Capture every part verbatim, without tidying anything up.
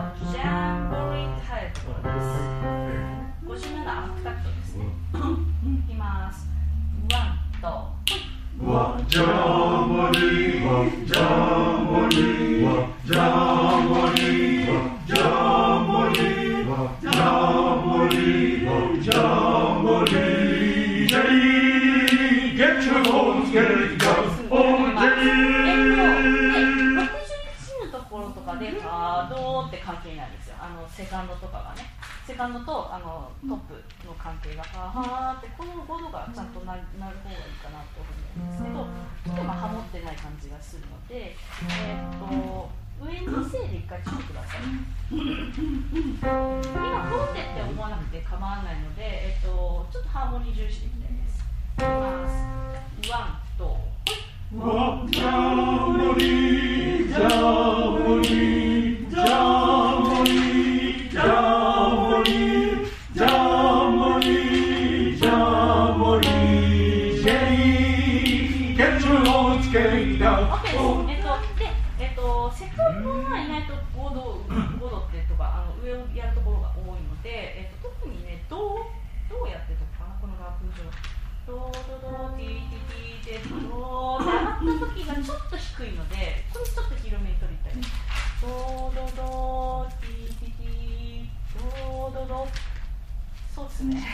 はジャンボリーって入るところです。ごじゅうななアクタクトですね。いきます。ワンとわジャンボリーわジャンボリーわジャンボリーわジャンボリーわジャンボリーわジャンボリージェリー Get your bones get it go おジェリーろくじゅういちのところとかでハードって関係ないんですよ。あのセカンドとかがね、セカンドとあのトップの関係がはーってこのごどがちゃんとな る, なる方がいいかなと思うんですけど、ちょっとまあハモってない感じがするので、えー、っと上にせいで一回ちょっとください。今ハモってって思わなくて構わないので、えー、っとちょっとハーモニー重視でいきたいです。いきます。ワンとわジャンボリージャンボリージャンボリージャンボリージャンボリージャンボリージェリー Get your bones get it go OK です。えっとでえっとセカンドは意外とごどごどってとかあの上をやるところが多いので、えっと特にねどうどうやってとかなこの楽譜上ドドドティティティティドーって上がった時がちょっと低いので、これちょっと広めに取りたいです。ドドドティティティドドドそうですね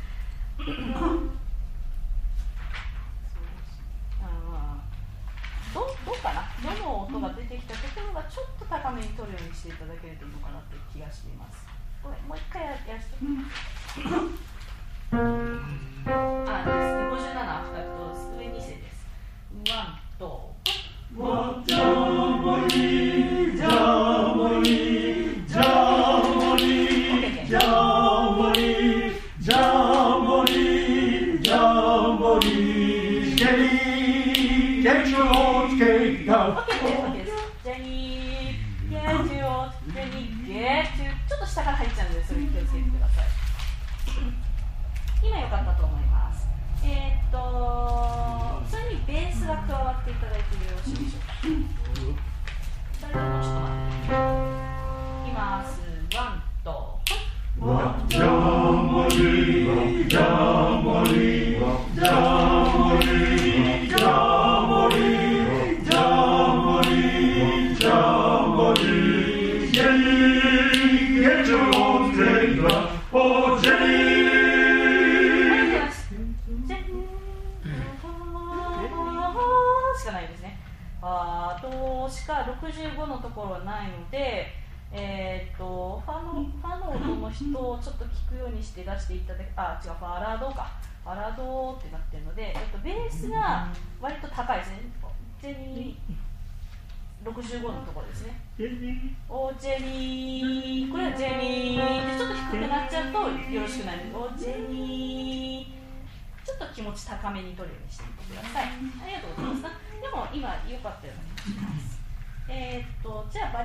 あど, どうかなどの音が出てきたところがちょっと高めに取るようにしていただけるといいのかなって気がしています。これもう一回やらせてあですね、ごじゅうななアフタクトです。上にせいです。ワンとわジャンボリージャンボリージャンボリージャンボリージャンボリージャンボリージェリー Get your bones get it go OK です。ジェニー Get you ジェニー Get you ちょっと下から入っちゃうのでそれに気をつけてください。今良かったと思います。えー、っとそれにベースが加わっていただいてよろしいでしょうか。それでもうちょっと待っていきます。ワンとわジャンボリージャンボリージャンボリージャンボリージャンボリージャンボリージェリー Get your bones get it go おジェリーしかないですね。あとしかろくじゅうごのところはないので、えー、っとファのファの音の人をちょっと聞くようにして出していただき、あ違うファラドかファラドってなってるので、えっとベースが割と高いですね。ジェニーろくじゅうごのところですね。おジェニーこれはジェニーでちょっと低くなっちゃうとよろしくないので、おジェニーちょっと気持ち高めに取るようにしてみてください。ありがとうございます。でも今良かったような気がします。えー、っとじゃあ